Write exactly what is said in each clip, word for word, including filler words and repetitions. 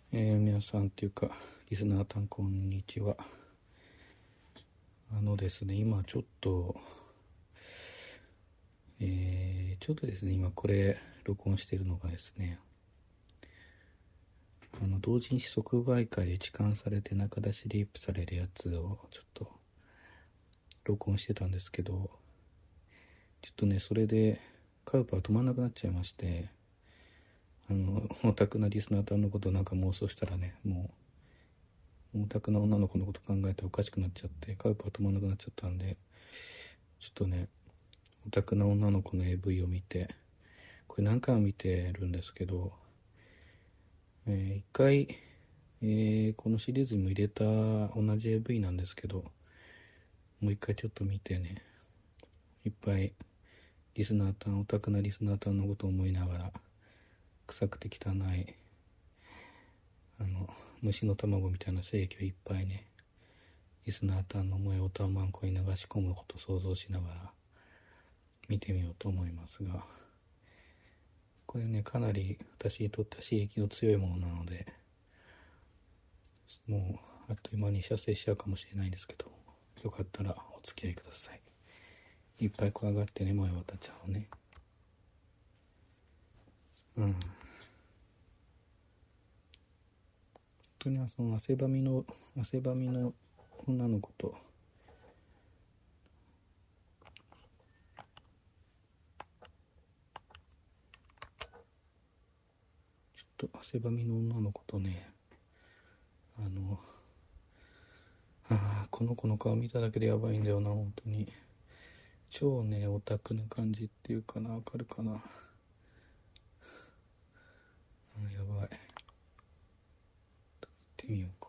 えー、皆さんっていうかリスナーさんこんにちは。あのですね今ちょっとえー、ちょっとですね今これ録音しているのがですねあの同人誌即売会で痴漢されて中出しリープされるやつをちょっと録音してたんですけど、ちょっとねそれでカウパー止まんなくなっちゃいまして、あのオタクなリスナーさんのことなんか妄想したらね、もうオタクな女の子のこと考えておかしくなっちゃってカウパー止まんなくなっちゃったんで、ちょっとねオタクな女の子の エーブイ を見て、これ何回も見てるんですけど、えー、一回、えー、このシリーズにも入れた同じ エーブイ なんですけど、もう一回ちょっと見てね、いっぱいリスナーさんオタクなリスナーさんのことを思いながら、臭くて汚いあの虫の卵みたいな精液をいっぱいね、リスナーさんの萌えオタマンコに流し込むことを想像しながら見てみようと思いますが、これねかなり私にとっては刺激の強いものなので、もうあっという間に射精しちゃうかもしれないんですけど、よかったらお付き合いください。いっぱい怖がってね、萌えオタちゃんをね。うん本当にその汗ばみの汗ばみの女の子とちょっと汗ばみの女の子とね、あのあこの子の顔見ただけでやばいんだよな、本当に超ねオタクな感じっていうかな、わかるかな、うん、やばい、見てみようか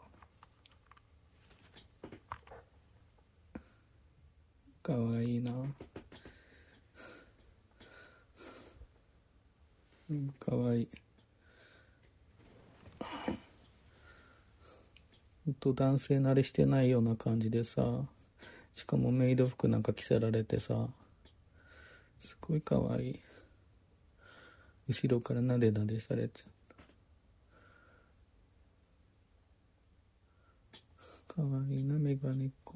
な。かわいいな、うん、かわいい。ほんと男性慣れしてないような感じでさ、しかもメイド服なんか着せられてさ、すごいかわいい。後ろからなでなでされちゃう。かわいいな、メガネっ子。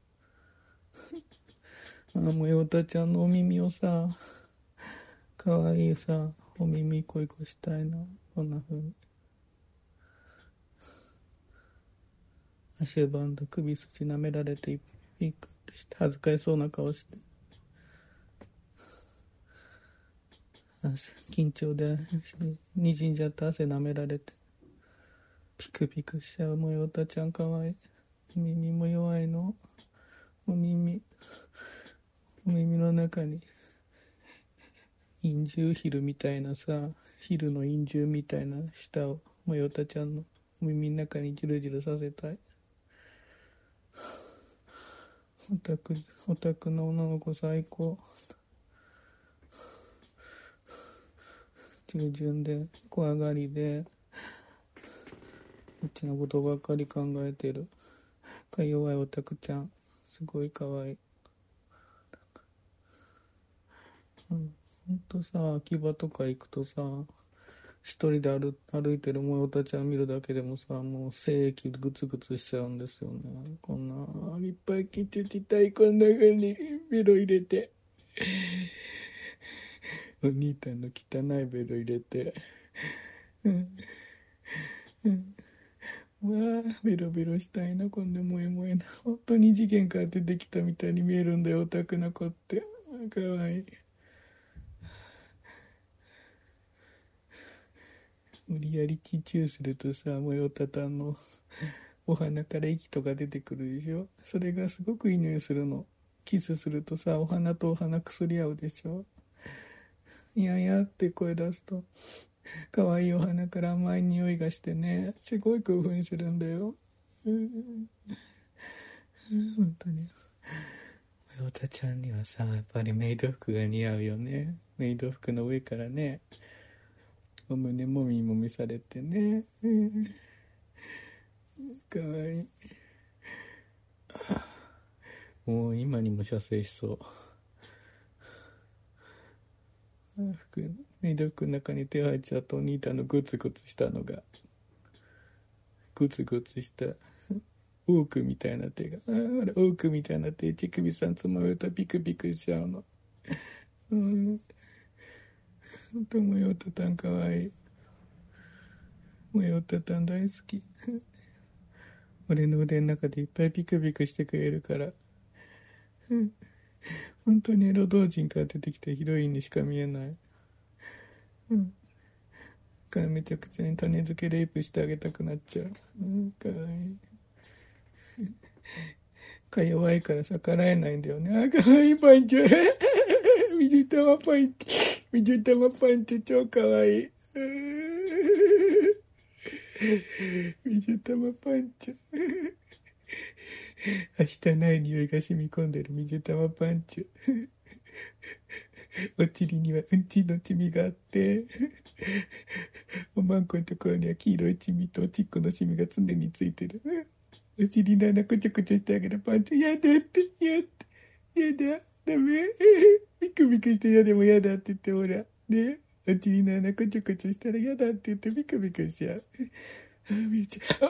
ああ、もうヨタちゃんのお耳をさ、かわいいさ、お耳恋こしたいな、こんな風に。足ばんだ首筋舐められてピックってして恥ずかしそうな顔して、緊張でにじんじゃった汗舐められてピクピクしちゃう。もよたちゃんかわいい。お耳も弱いの。お耳お耳の中に陰獣ヒルみたいなさ、ヒルの陰獣みたいな舌をもよたちゃんのお耳の中にジルジルさせたい。オタクオタクの女の子最高。従順で怖がりでうちのことばっかり考えてるか弱いオタクちゃん、すごいかわいい。うん、ほんとさ、秋葉とか行くとさ、一人で 歩, 歩いてるもよたちゃん見るだけでもさ、もう精液グツグツしちゃうんですよね。こんないっぱい切ってちたい、こんな風にベロ入れて、お兄ちゃんの汚いベロ入れて、うんうんわあベロベロしたいな、こんな萌え萌えな、本当に次元から出てきたみたいに見えるんだよ、オタクの子って。かわいい。無理やりチチューするとさ、もよたたんのお花から息とか出てくるでしょ。それがすごくいい匂いするの。キスするとさ、お花とお花くすり合うでしょ。いやいやって声出すと可愛いお花から甘い匂いがしてね、すごい興奮するんだよ。うん、本当にヨタちゃんにはさ、やっぱりメイド服が似合うよね。メイド服の上からね、お胸もみもみされてね、うん、かわいい。もう今にも射精しそう。服メイド服の中に手入っちゃうとお兄ちゃんのグツグツしたのがゴツゴツしたオークみたいな手が、あーほらオークみたいな手、乳首さんつまむとビクビクしちゃうの。うん。ほんともよたたんかわいい。もよたたん大好き。俺の腕の中でいっぱいビクビクしてくれるから。うん。本当にエロ同人から出てきたヒロインにしか見えない。うん。からめちゃくちゃに種付けレイプしてあげたくなっちゃう。うん、かわいい。か弱いから逆らえないんだよね。あ、かわいいパンチ。水玉パンチ。水玉パンチ超かわいい。水玉パンチ。明日ない匂いが染み込んでる水玉パンチ。お尻にはうんちのチミがあって、おまんこのところには黄色いチミとおちっこのシミが常についてる。お尻の穴こちょこちょしてあげるパンチ。やだって、やだ、やだ、ダメ。ビクビクしてやでもやだって言って、ほら。ね。お尻の穴こちょこちょしたらやだって言ってビクビクしちゃう。あ、見えちゃう。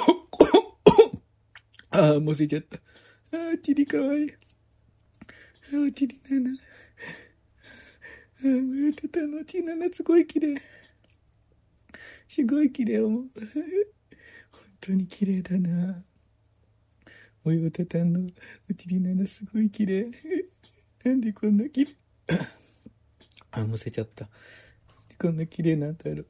ああ、もうせちゃった。ああ、チリかわいい。ああ、チリナナ。ああ、もう言ってたの。チリナナすごい綺麗。すごい綺麗。本当に綺麗だな。もよたたんのおチリナナすごい綺麗。なんでこんな綺麗。あ、むせちゃった。こんな綺麗なんだろう。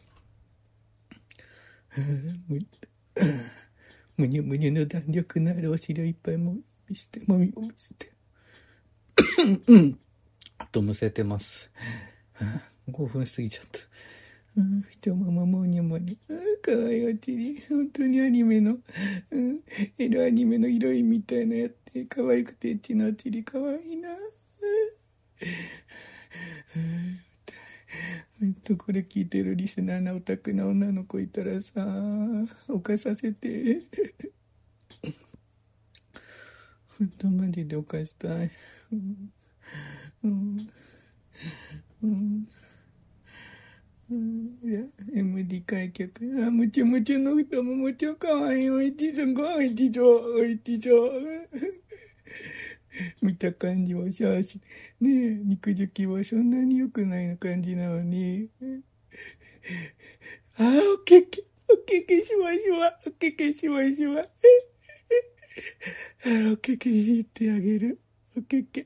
むにゅむにゅの弾力のあるお尻をいっぱいもみして、もみもみして。うん。とむせてます。ごふん過ぎちゃった。うん、太もももにゃもにゃ。かわいいお尻。本当にアニメの、うん、エロアニメのヒロインみたいなやって、かわいくてエッチなお尻かわいいな。ほんとこれ聞いてるリスナーなオタクな女の子いたらさ、犯させて。ほんとマジで犯したい。うんうんうんうん、いや エムディー 開脚。あ、むちゃむちゃの太もも超かわいい。おいちすごい、おいちそう、おいちそう。見た感じはさ、ねえ、肉付きはそんなに良くないの感じなのに。あー、おけけ、おけけしましま、おけけしましま。あー、おけけしってあげる。おけけ。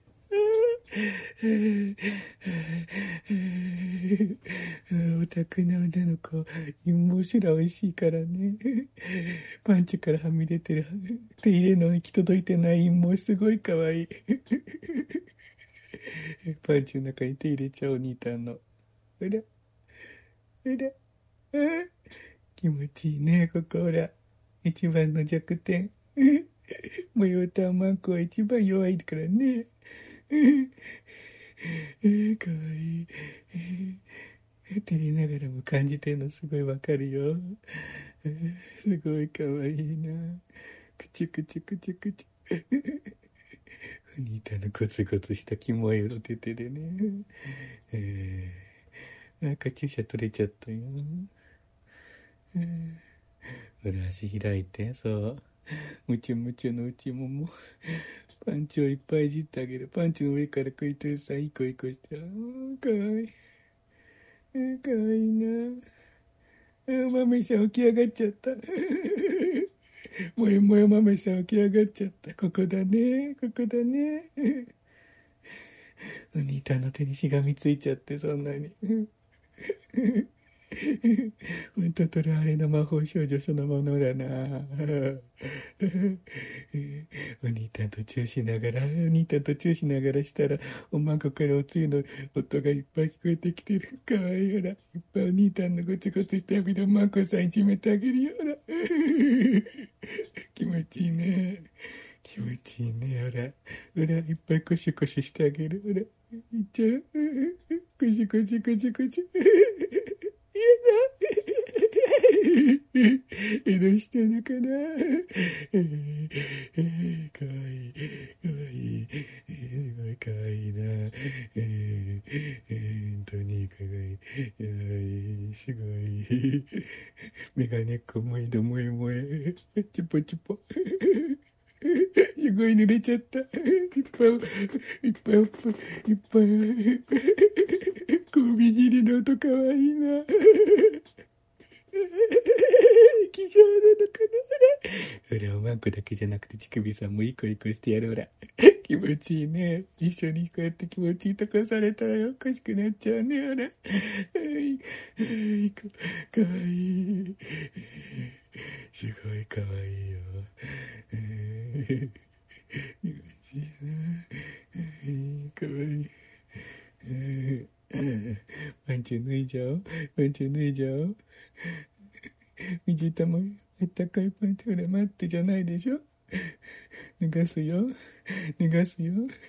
オタクな女の子、陰謀すら美味しいからね。パンチからはみ出てる手入れの行き届いてない陰謀すごい可愛い。パンチの中に手入れちゃおう、兄たんの。ほら、ほら、あ、気持ちいいね、ここほら。一番の弱点。模様とマンコは一番弱いからね。えー、かわいい。えー、照れながらも感じてるのすごいわかるよ。えー、すごいかわいいな。くちゅくちゅくちゅくちゅ。フニータのゴツゴツしたキモい色出ててね。えー、あ、カチューシャ取れちゃったよ。えー、ほら足開いて、そう。ムチュムチュの内もも。パンチをいっぱいいじってあげる。パンチの上から食いとるさ、いい子いい子して。あー、かわいい。あー、かわいいな。あー、豆さん起き上がっちゃった。もやもや豆さん起き上がっちゃった。ここだね、ここだね。お兄たんの手にしがみついちゃって、そんなに。ほんととらあれの魔法少女そのものだな。お兄たんとチューしながら、お兄たんとチューしながらしたら、おまんこからおつゆの音がいっぱい聞こえてきてる。かわいい、ほら。いっぱいお兄たんのゴツゴツした指でおまんこさんいじめてあげるよ、ほら。気持ちいいね。気持ちいいね、ほら。ほら、いっぱいコシコシしてあげる。ほら。いっちゃう。コシコシコシコシ。 え、どうしたのかな。えー、えー、かわいい、かわいい、えー、すごいかわいいな。えー、えー、本当にかわいい、かわいい、すごい。メガネっこもいどもえもえ、チュポチュポ。すごい濡れちゃった。いっぱい、いっぱい、いっぱい、いっぱい。首尻の音かわいいな。気丈なのかな。ほら、おまんこだけじゃなくて、乳首さんもいい子いい子してやろう。ほら。気持ちいいね。一緒にこうやって気持ちいいとこされたらおかしくなっちゃうね。ほら。いい子、かわいい。すごいかわいいよ。気持ちいいな。かわいい。パンチ脱いじゃおう。パンチ脱いじゃおう。水玉、あったかいパンチ、ほら待ってじゃないでしょ。脱がすよ。脱がすよ。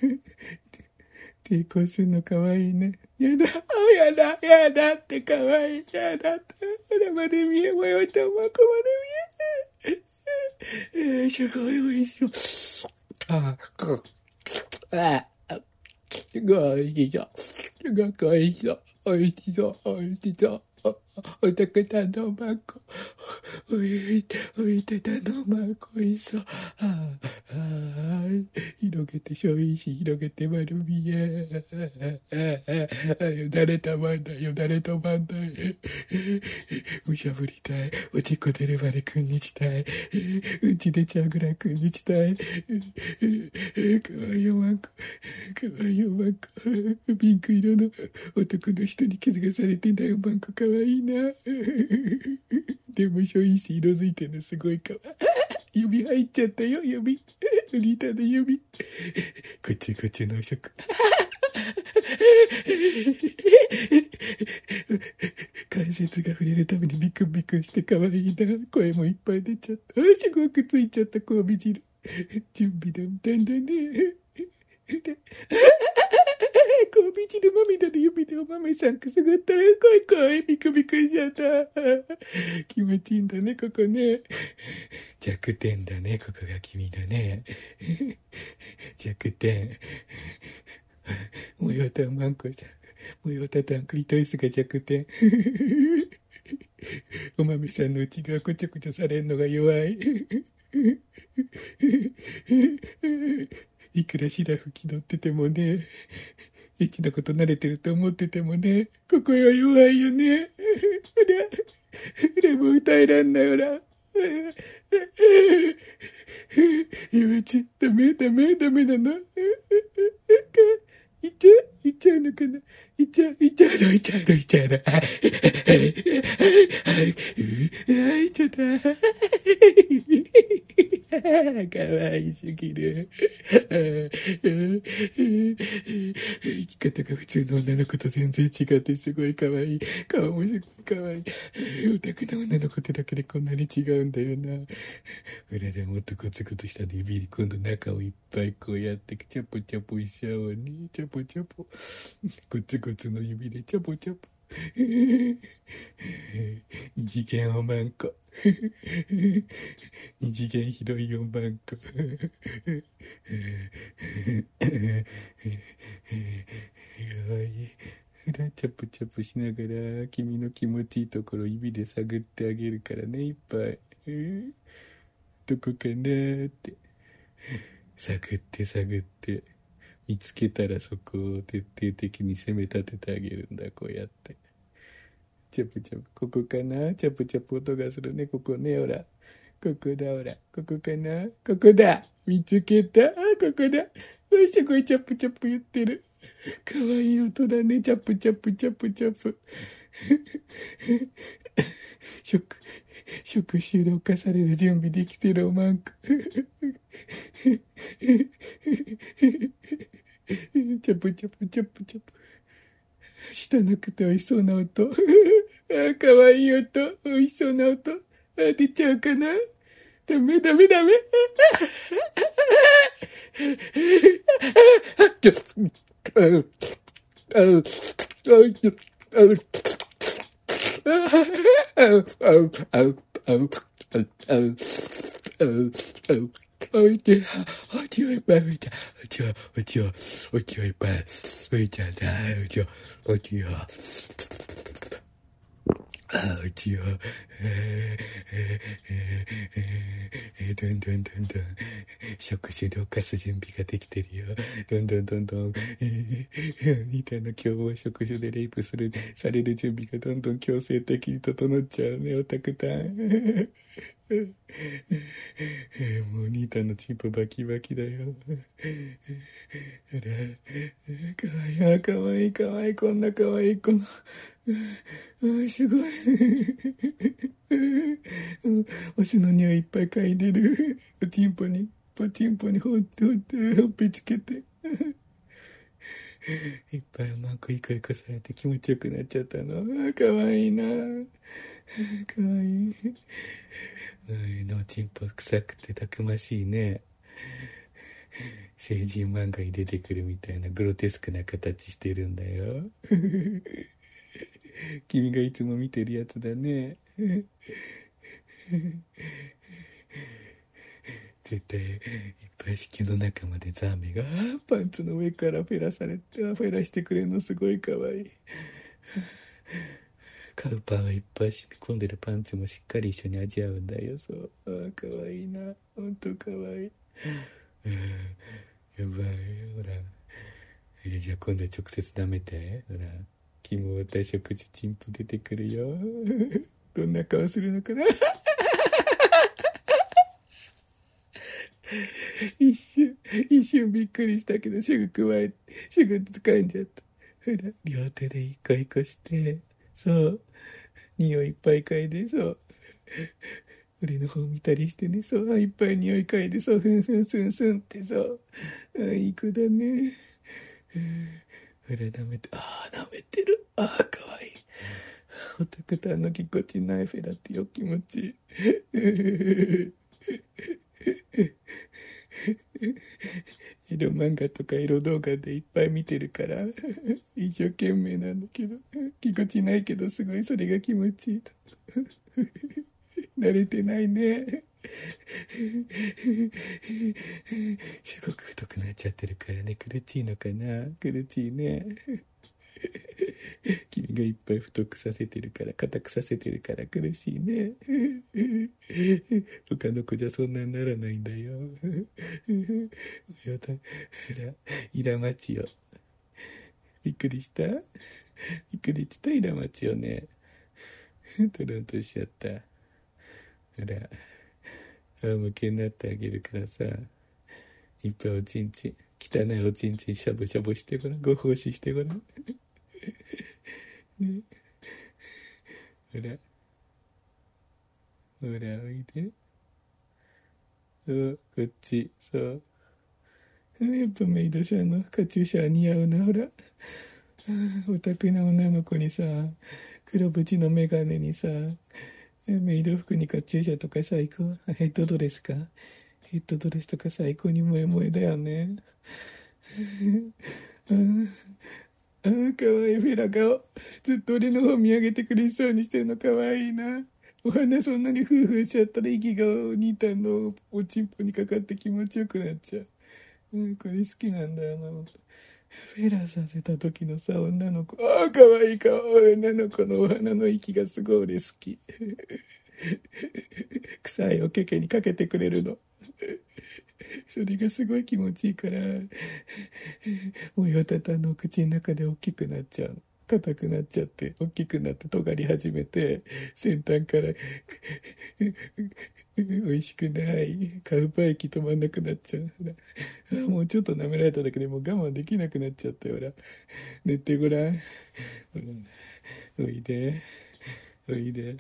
抵抗するのかわいいね。やだ、あ、やだ、やだってかわいい。やだって。ほらまで見え、もよいとまこまで見え。えー、すごいおいしそう。あ、あ、すごいおいしそう。すごくおいしそう。おいしそう、おいしそう。おたくたのまこ、おいて、おいてたのまこいそう。ああ、広げてしょいし、広げて丸見え。ああ、よだれたまんだ、よだれたまんだ。むしゃぶりたい。おちっこ出るまでくんにしたい。うんち出ちゃうぐらいくんにしたい。かわいいおまんこ。かわいいおまんこ。ピンク色の男の人に傷がされてんだよ、おまんこ。かわいいな。でもしょいし色づいてるのすごいかわいい。指入っちゃったよ、指。ロリータの指。こっちこっちの食。関節が触れるためにビクンビクンしてかわいいな。声もいっぱい出ちゃった。すごくついちゃった交尾汁。準備だんだんだね。交尾汁まみだで指でお豆さんくすぐったら怖い怖いビクビクしちゃった。気持ちいいんだね、ここね。弱点だね、ここが君だね。弱点。模様たまんこさん。模様たたんクリトリスが弱点。お豆さんの内側こちょこちょされんのが弱い。いくらシラフ気取っててもね、エッチなこと慣れてると思っててもね、ここは弱いよね。ほら、ほらもう歌えらんない、ほら。今ち、ダメ、ダメ、ダメなの。いっちゃういっちゃうのかないっちゃういっちゃうのいっちゃうのいっちゃうの。あ、いっちゃった。かわいすぎる。生き方が普通の女の子と全然違ってすごいかわいい。顔もすごいかわいい。オタクの女の子ってだけでこんなに違うんだよな。裏でもっとコツコツした指で今度中をいっぱいこうやってチャポチャポしちゃおうね。チャポチャポ。コツコツの指でチャポチャポ。二次元おまんこ。二次元広いおまんこ。かわいい。裏チャプチャプしながら君の気持ちいいところ指で探ってあげるからね、いっぱい。どこかなーって探って探って見つけたらそこを徹底的に攻め立ててあげるんだ。こうやってチャプチャプ。ここかな。チャプチャプ音がするね。ここね。ほらここだ。ほらここかな。ここだ。見つけた。あ、ここだ。すごいチャプチャプ言ってる。かわいい音だね。チャプチャプチャプチャプ。食食種で侵される準備できてるおまんこ。チャプチャプチャプチャプ。舌なくて美味しそうな音。あ、かわいい音。美味しそうな音。あ、出ちゃうかな。ダメダメダメ。 おいて、おちょいっぱい、おいちゃ、おちょ、おちょ、おちょいっぱい、おいちゃだ、おちょ、おちょ、あ、おちょ、えー、どんどんどんどん、食事で犯す準備ができてるよ。どんどんどんどん、えー、兄ちゃんの今日は食事でレイプする、される準備がどんどん強制的に整っちゃうね、オタクたん。もう兄ちゃんのチンポバキバキだよ。あら、かわいい、あ、かわいい、かわいい、こんなかわいい子の。あ、すごい。お酢の匂いいっぱい嗅いでる。おチンポに、ポチンポにほってほって、ほっぺつけて。いっぱいマークいかいかされて気持ちよくなっちゃったの。あ、かわいいな。かわいい。のチンポ臭くてたくましいね。成人漫画に出てくるみたいなグロテスクな形してるんだよ。君がいつも見てるやつだね。絶対いっぱい子宮の中までザーメがパンツの上からフェラされてフェラしてくれるのすごいかわいい。カウパーがいっぱい染み込んでるパンツもしっかり一緒に味わうんだよ。そう、あ、かわいいな、ほんとかわいい。うん、やばい、ほら。じゃあ今度は直接舐めて。ほら、肝た食事チンポ出てくるよ。どんな顔するのかな。一瞬、一瞬びっくりしたけど、すぐ加え、すぐ掴んじゃった。ほら、両手で一個一個して、そう、匂いいっぱい嗅いで、そう。俺の方見たりしてね、そう、いっぱい匂い嗅いで、そう、ふんふんすんすんってそう。あ、いい子だね。ほら、舐めて、ああ、舐めてる。ああ、かわいい。オタクたんのぎこちないフェラってよ、気持ちいい。エロ漫画とかエロ動画でいっぱい見てるから一生懸命なんだけど、ぎこちないけどすごいそれが気持ちいいと。慣れてないね。すごく太くなっちゃってるからね、苦しいのかな。苦しいね。君がいっぱい太くさせてるから、硬くさせてるから苦しいね。他の子じゃそんなにならないんだよ。よだ、ほら、イラマチよ。びっくりした？びっくりしたイラマチよね。トロンとしちゃった。ほら、仰向けになってあげるからさ、いっぱいおちんちん、汚いおちんちんしゃぶしゃぶしてごらん。ご奉仕してごらん。ね、ほら、ほら、おいで。そう、こっち、そう。やっぱメイドさんのカチューシャ似合うな、ほら。オタクな女の子にさ、黒縁のメガネにさ、メイド服にカチューシャとか最高。ヘッドドレスか。ヘッドドレスとか最高に萌え萌えだよね。ああ、かわいいフェラ顔。ずっと俺の方見上げてくれそうにしてるのかわいいな。お花そんなにフーフーしちゃったら息がお兄たんのおちんぽにかかって気持ちよくなっちゃう。うん、これ好きなんだよな。フェラさせた時のさ、女の子。ああ、かわいいかわいい。女の子のお花の息がすごい俺好き。臭いおけけにかけてくれるの。それがすごい気持ちいいから、もよたたの口の中で大きくなっちゃうの。硬くなっちゃって、大きくなって尖り始めて、先端から美味しくないカウパー液止まんなくなっちゃう。あ、もうちょっと舐められただけでもう我慢できなくなっちゃったよ。ほら、寝てごらん。ほら、おいで、おいで。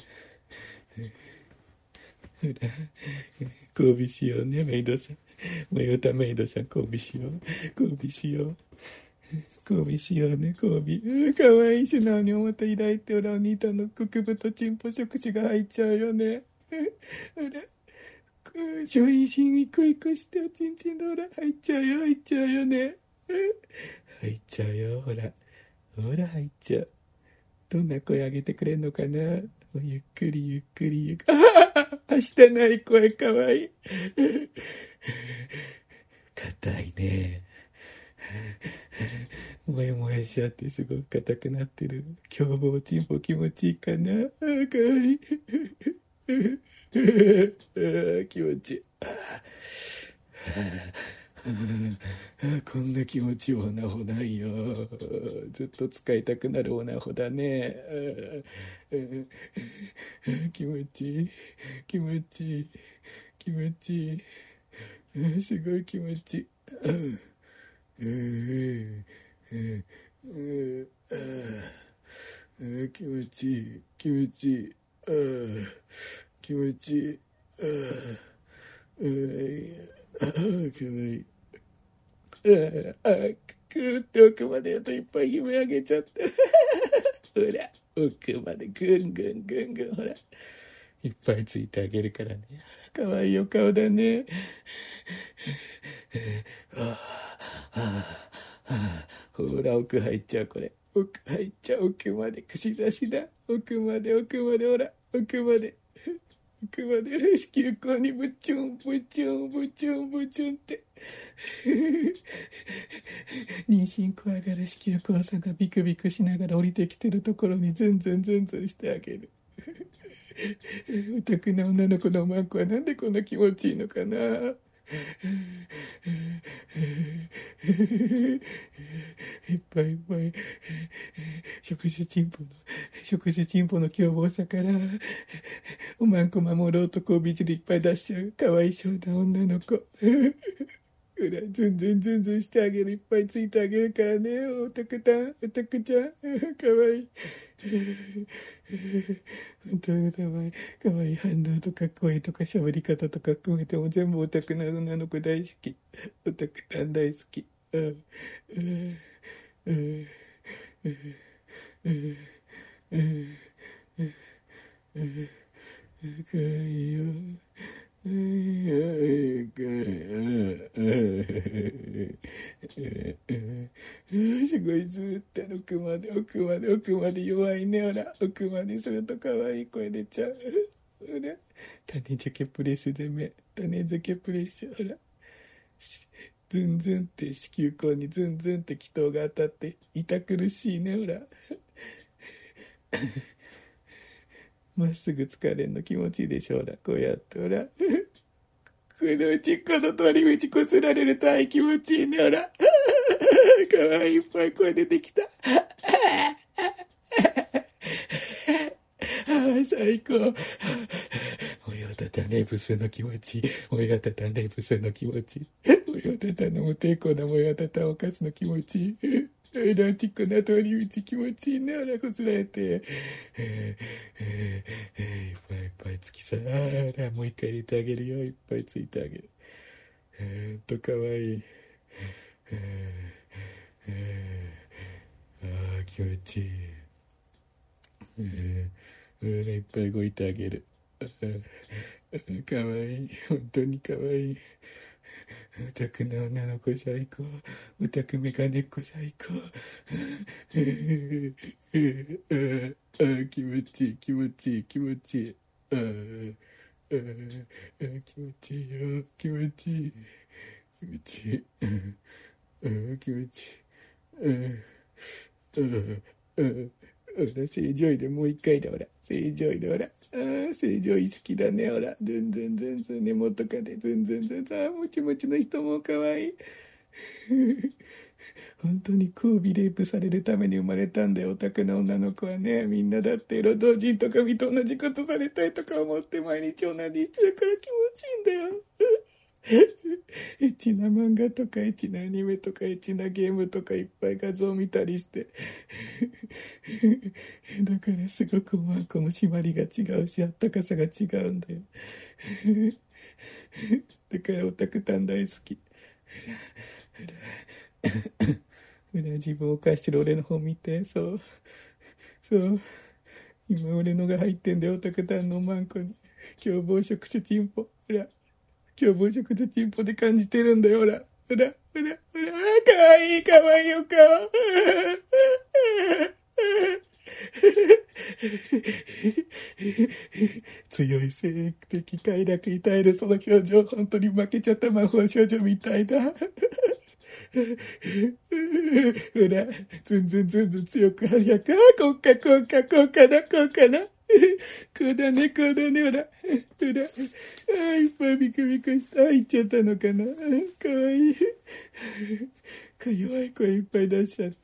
ほら、交尾しようね、メイドさん。もよたメイドさん、交尾しよう。交尾しよう。交尾しようね、交尾。かわいい。素直に思った抱いて、ほら、お兄たんの国部とチンポ触手が入っちゃうよね。ほら、上位心一個一個して、おちんちんのほら、入っちゃうよ、入っちゃうよね。入っちゃうよ、ほら。ほら、入っちゃう。 どんな声上げてくれんのかな。ゆっくりゆっくりゆっくり。ああ、したない声かわいい。硬いね。もやもやしちゃってすごく硬くなってる。凶暴チンポ気持ちいいかな。ああ、かわいい。ああ、気持ちいい。ああ、こんな気持ちいいオナホないよ。ずっと使いたくなるオナホだね。気持ちいい気持ちいい気持ちいい。すごい気持ちいい。気持ちいい気持ちいい。気持ちいい。ああ、かわいい。ああ、くーって奥までやといっぱい悲鳴あげちゃったほら、奥までぐんぐんぐんぐん、ほらいっぱいついてあげるからね。かわいいお顔だね。あああ、ほら奥入っちゃう。これ奥入っちゃう。奥まで串刺しだ。奥まで奥まで、ほら奥まで奥まで子宮口にブチュンブチュンブチュンブチュンって妊娠怖がる子宮口さんがビクビクしながら降りてきてるところにズンズンズンズンしてあげる。オタクな女の子のマンコはなんでこんな気持ちいいのかな。いっぱいいっぱい食事チンポの食事チンポの凶暴さからおまんこ守ろうとこう美汁いっぱい出しちゃうかわいそうな女の子。ほらズンズンズンズンしてあげる。いっぱいついてあげるからね。オタクたんオタクちゃんかわいい。本当にかわいい。かわいい反応とか声とか喋り方とか含めても全部オタクな女の子大好き。オタクたん大好き。あああああかわいいよ。すごいずっと奥まで奥まで奥まで弱いね。ほら奥まですると可愛い声出ちゃう。ほら種付けプレスで目種付けプレス。ほらズンズンって子宮口にズンズンって気筒が当たって痛苦しいね。ほらまっすぐ疲れんの気持ちいいでしょ。ほらこうやってほらこのうちこの通り道こすられると気持ちいいね。ほらかわいいいっぱい声出てきた。ああ最高。親たたんレイブスの気持ちいい。親たたんレイブスの気持ちいい。親たたんの無抵抗な親たたんを犯すの気持ちいい。ロマンチックな通り道気持ちいいね。ほらこすられて、えーえーえー、いっぱいいっぱいつきさ。ほらもう一回入れてあげるよ。いっぱいついてあげる。えー、っとかわいい。えーえー、あー気持ちいい。えー、ほらいっぱい動いてあげる。かわいい。本当にかわいい。オタクな女の子最高。オタクメガネっ子最高。ああ気持ちいい気持ちいい気持ちいい。ああ気持ちいいよ気持ちいい気持ちいい。ああ気持ちいい。ああほら正常位でもう一回だ。ほら正常位でほらあ正常位好きだね。ほらズンズンズンズン根元かでズンズンズンズン。あもちもちの人もかわいい。本当に交尾レイプされるために生まれたんだよオタクな女の子はね。みんなだって労働人とかみと同じことされたいとか思って毎日同じしてるから気持ちいいんだよ。エッチな漫画とかエッチなアニメとかエッチなゲームとかいっぱい画像見たりしてだからすごくおまんこの締まりが違うしあったかさが違うんだよだからオタクたん大好き。ほら自分を犯してる俺の本見て。そうそう今俺のが入ってんだよオタクたんのおまんこに。凶暴食種チンポ。ほら凶暴食とチンポで感じてるんだよ。ほらほらほらほらかわいいかわいいお顔強い性的快楽に耐えるその表情、本当に負けちゃった魔法少女みたいだ。ほら、ずんずんずんずん強く早く、あ、こうか、こうか、こうかな、こうかな。こうだね、こうだね、ほら。ほら。あ、いっぱいビクビクした。いっちゃったのかな。かわいい。弱い声いっぱい出しちゃって。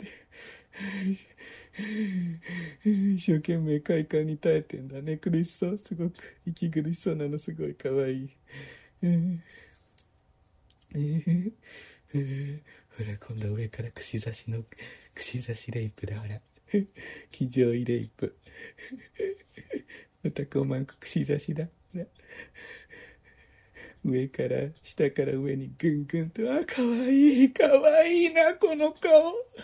一生懸命快感に耐えてんだね。苦しそう。すごく息苦しそうなの、すごいかわいい。えーえーえー、ほら、今度上から串刺しの、串刺しレイプだ、ほら。気上位レイプ。またこまんく串刺しだ。ほら。上から、下から上にぐんぐんと、あ、かわいい、かわいいな、この顔。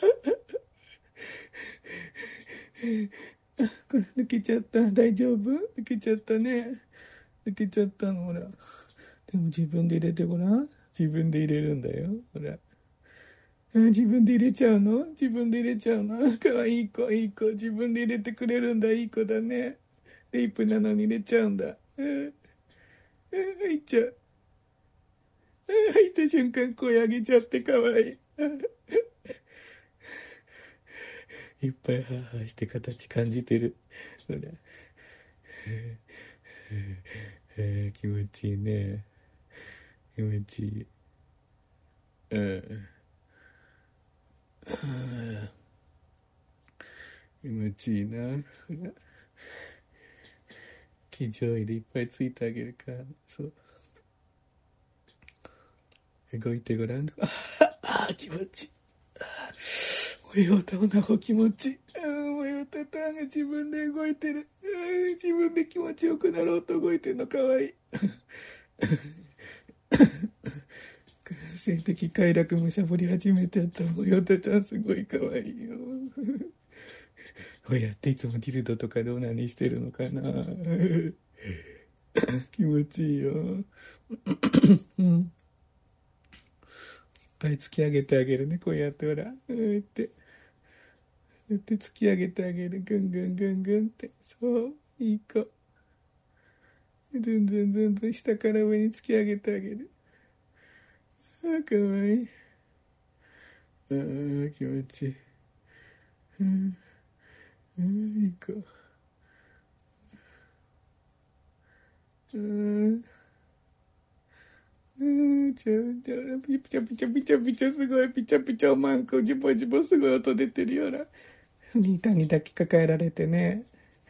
あ、これ抜けちゃった。大丈夫？抜けちゃったね。抜けちゃったの、ほら。でも自分で入れてごらん。自分で入れるんだよ。ほら。あ、自分で入れちゃうの？自分で入れちゃうの？かわいい子、いい子。自分で入れてくれるんだ。いい子だね。レイプなのに入れちゃうんだ。うん。うん、入っちゃう。うん、入った瞬間声上げちゃってかわいい。いっぱいハーハーして形感じてる。ほら。えー、気持ちいいね。気持ちいい。うん。気持ちいいな。ほら。気上位でいっぱいついてあげるから。そう。動いてごらん。ああ、気持ちいい。模様たおなほ気持ちいい。模様たたが自分で動いてる。自分で気持ちよくなろうと動いてるのかわいい。性的快楽むしゃぶり始めてやった模様たちゃんすごいかわいいよ。こうやっていつもディルドとかでオナニーしてるのかな。気持ちいいよ。うん。いっぱい突き上げてあげるね。こうやってほら。こうやって。こうやって突き上げてあげる。ぐんぐんぐんぐんって。そう。いい子。ずんずんずんずん下から上に突き上げてあげる。ああ、かわいい。ああ、気持ちいい。うん。うん、いい子。うん。うん、ちょ、ちょ、ピチャピチャピチャピチャすごい、ピチャピチャおまんこ、ジボジボすごい音出てるような。ニータに抱きかかえられてね。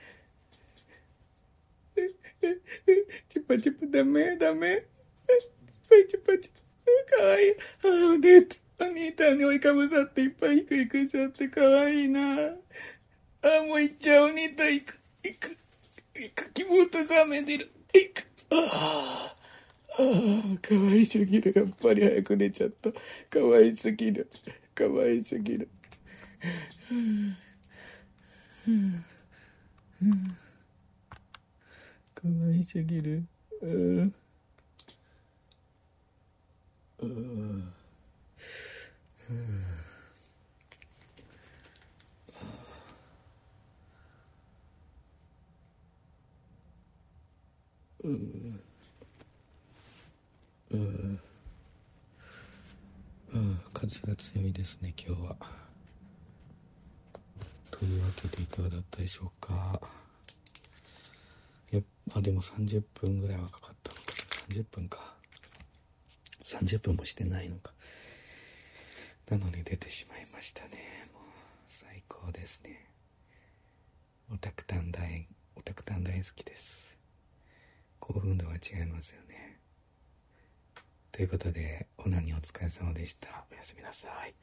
チュパチュパダメダメ。チュパチュパ。かわいい。ああ、で、お兄たんに追いかぶさっていっぱい行く行くしちゃってかわいいな。ああ、もう行っちゃう。お兄たん行く。行く。行く。気もと冷めてる。行く。ああ。ああ、かわいすぎる。やっぱり早く寝ちゃった。かわいすぎる。かわいすぎる。かわいすぎる。うん。うん。うん。うん。うん。風が強いですね、今日は。というわけでいかがだったでしょうか。やっぱでもさんじゅっぷんぐらいはかかったのか。さんじゅっぷんか。さんじゅっぷんもしてないのか。なのに出てしまいましたね。もう最高ですね。オタク探大オタク探大好きです。興奮度は違いますよね。ということでオナニーお疲れ様でした。おやすみなさい。